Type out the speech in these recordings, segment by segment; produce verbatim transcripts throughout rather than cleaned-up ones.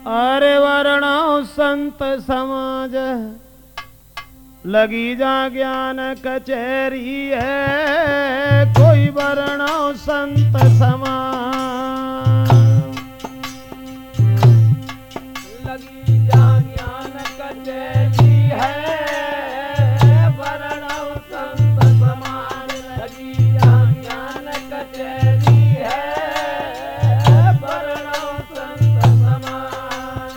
अरे वर्णो संत समाज लगी जा ज्ञान कचहरी है, कोई वर्णो संत समाज लगी जा ज्ञान कचहरी है, वर्णो संत समाज लगी जा ज्ञान कचहरी है, वर्णो संत समाज।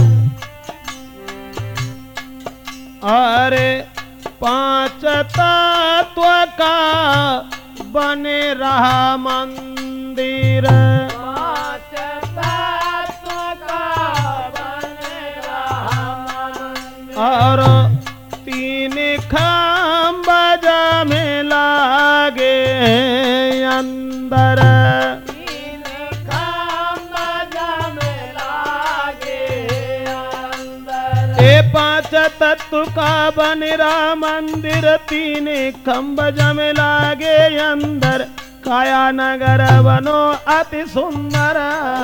अरे पांच तत्व का बने रहा मंदिर, पांच तत्व का बने रहा मंदिर, और तीन खम्भ में लागे अंदर, तीन खम्भ में लागे अंदर। ए पांच तत्व का बन रहा मंदिर, तीन खम्भ में लागे अंदर, काया नगर बनो अति सुंदर।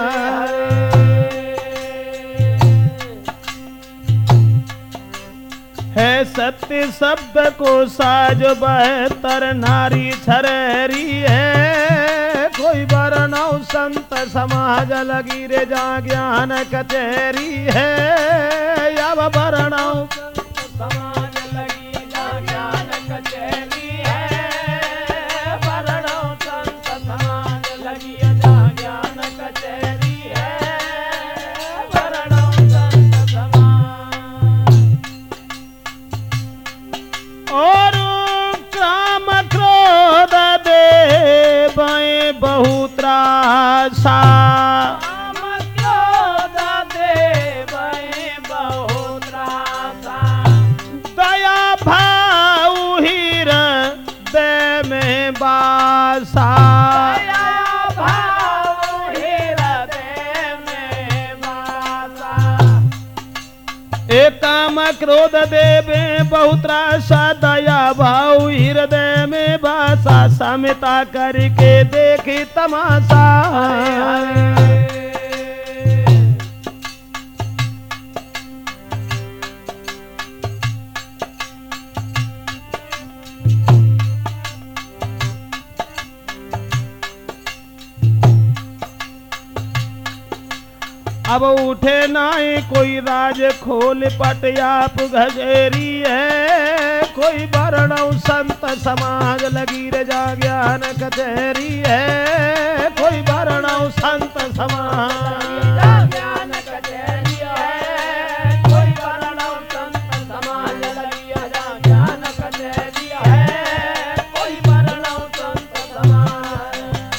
है सत्य शब्द को साज बहतर, नारी छरहरी है, कोई बरनौ संत समाज लगी रे जा ज्ञान कचहरी है, अब बरनौ समाज लगी जा ज्ञान कचहरी है, वर्णो संत समाज लगी जा ज्ञान कचहरी है, वर्णो संत समाज। और काम क्रोध दे बहु त्रासा, काम क्रोध देवै बहु त्रासा, दया भाव हृदय में बासा, दया भाव हृदय में वासा। ए काम क्रोध देवे बहुत्रासा, दया भाव हृदय में बासा, समिता करके देखी तमाशा। अब उठे नाई कोई राज खोल पट आप घजेरी है, कोई वर्णौ संत समाज लगी रे जा ज्ञान कचहरी है, कोई वर्णौ संत समाज जा ज्ञान कचहरी है, कोई वर्णो संत समाज लगी जा ज्ञान कचहरी है, कोई वर्णो संत समाज।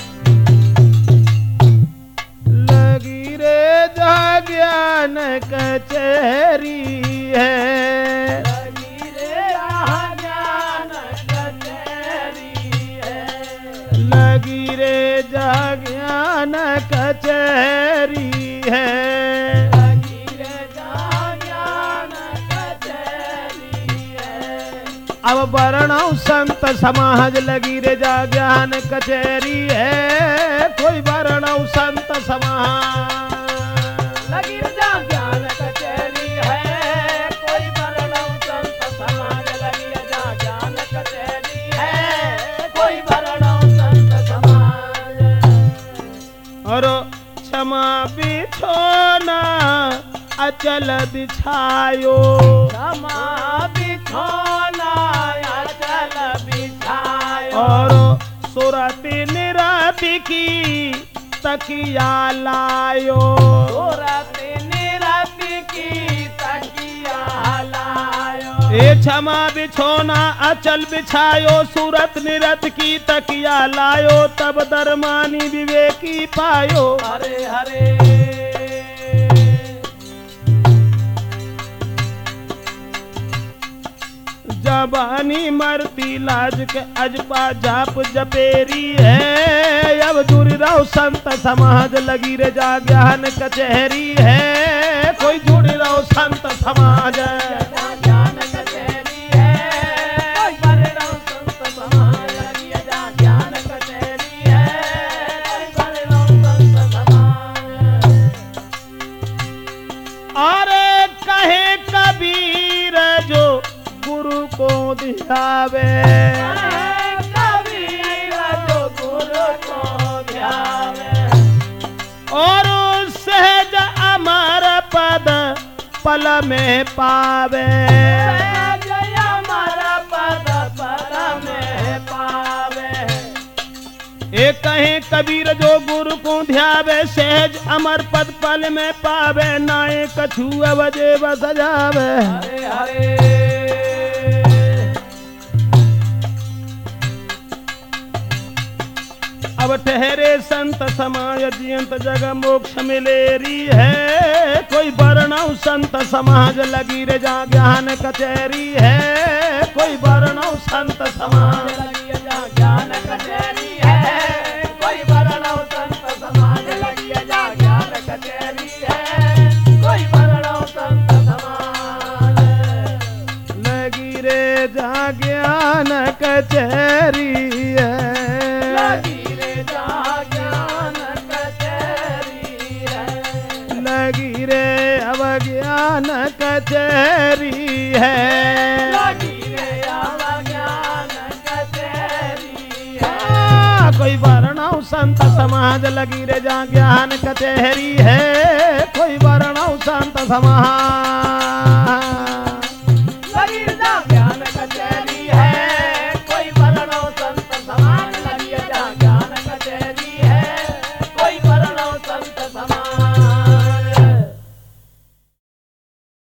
लगी रे जा ज्ञान कचहरी है, लगी रे आ ज्ञान कचहरी है, लगी रे जा ज्ञान कचहरी है। लगी रे जा ज्ञान कचहरी है। अब वर्णौ संत समाज लगी रे जा ज्ञान कचहरी है, कोई वर्णौ संत समाज लगी रे जा ज्ञान कचहरी है, कोई वर्णो संत समाज लगी रे जा ज्ञान कचहरी है, कोई वर्णो संत समाज। और क्षमा बिछोना अचल बिछायो, क्षमा बिछोना अचल बिछायो, और सुरति निरति की तकिया लायो, सूरत निरति की तकिया लायो। ए क्षमा बिछोना अचल बिछायो, सूरत निरत की तकिया लायो, तब दरमानी विवेकी पायो। हरे हरे जबानी मरती लाज के अजपा जाप जपेरी है, अब दूर रहो संत समाज लगी रे जा ज्ञान कचहरी है, कोई जुड़ रहो संत समाज। जा ज्ञान कचहरी है, कोई वर्णो संत समाज लगी जा ज्ञान कचहरी है, कोई वर्णो संत समाज। ध्यावे। कबीर जो गुरु को ध्यावे और सहज अमर पद पल में पावे। जय अमर पद पल में पावे। एक कहीं कबीर जो गुरु को ध्यावे, सहज अमर पद पल में पावे, नाए कछु अवजे बस जावे। हरे हरे अब ठहरे संत समाज जियंत जग मोक्ष मिलेरी है। कोई वर्णव संत समाज लगी रे जा ज्ञान कचहरी है। कोई वर्णव संत समाज लगी जा ज्ञान कचहरी है। कोई वर्णव संत समाज लगी जा ज्ञान कचहरी है। कोई वर्णव संत समाज लगी रे जा ज्ञान कचहरी है। लगी रे जा ज्ञान कचहरी है। लगी रे अब ज्ञान कचहरी है। लगी रे अब ज्ञान कचहरी है। आ, कोई वर्णव संत समाज लगी रे जा ज्ञान कचहरी है। कोई वर्णव संत समाज